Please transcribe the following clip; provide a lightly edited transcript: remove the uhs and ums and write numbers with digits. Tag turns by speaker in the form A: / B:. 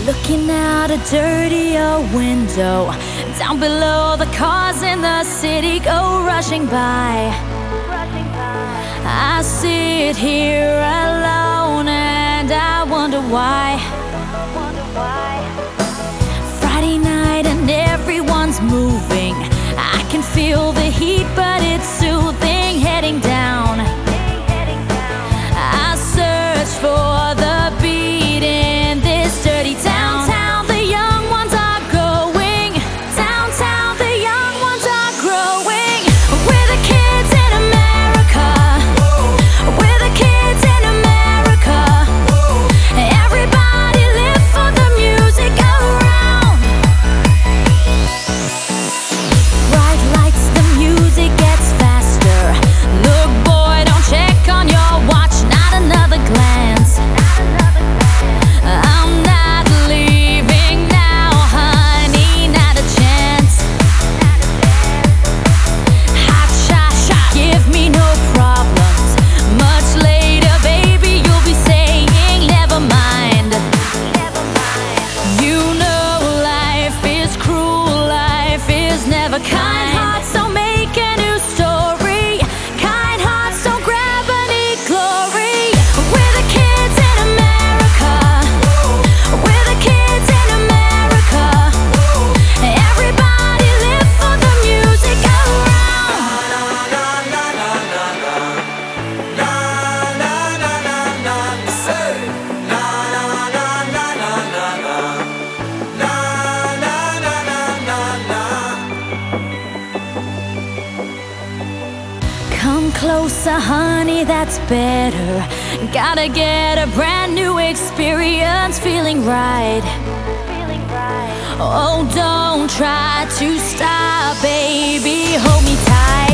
A: Looking out a dirty old window, down below the cars in the city go rushing by. I sit here alone and I wonder why. Friday night and everyone's moving. I can feel the heat but it's soothing. Heading down, I search for the beat in this dirty town. The young ones are going downtown. The young ones are growing. We're the kids in America. We're the kids in America. Everybody live for the music around. Bright lights, the music gets faster. Look boy, don't check on your watch, not another glance. I'm not leaving now, honey, not a chance. Hot shot, give me no problems. Much later, baby, you'll be saying never mind. You know life is cruel, life is never kind. Hearts don't make a new story. Kind hearts don't grab any glory. We're the kids in America. We're the kids in America. Everybody live for the music around. Come closer, honey, that's better. Gotta get a brand new experience, feeling right. Oh, don't try to stop, baby, hold me tight.